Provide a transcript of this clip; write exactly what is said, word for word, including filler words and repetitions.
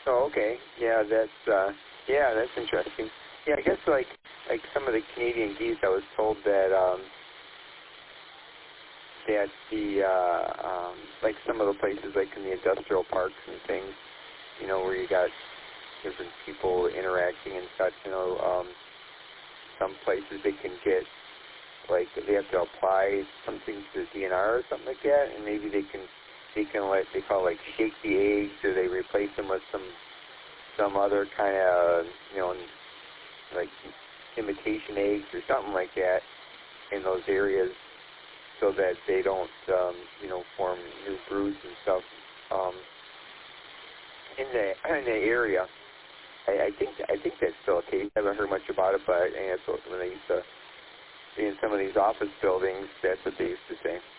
Oh, okay. Yeah, that's uh, yeah, that's interesting. Yeah, I guess like like some of the Canadian geese, I was told that um, that the uh, um, like some of the places like in the industrial parks and things, you know, where you got different people interacting and such, you know, um, some places they can get like they have to apply something to the D N R or something like that, and maybe they can they can let they call it like shake the eggs, or they replace them with some some other kind of, you know, like imitation eggs or something like that in those areas, so that they don't, um, you know, form new broods and stuff um, in the in the area. I, I think I think that's still the case. I haven't heard much about it, but I think that's what when they used to be in some of these office buildings, that's what they used to say.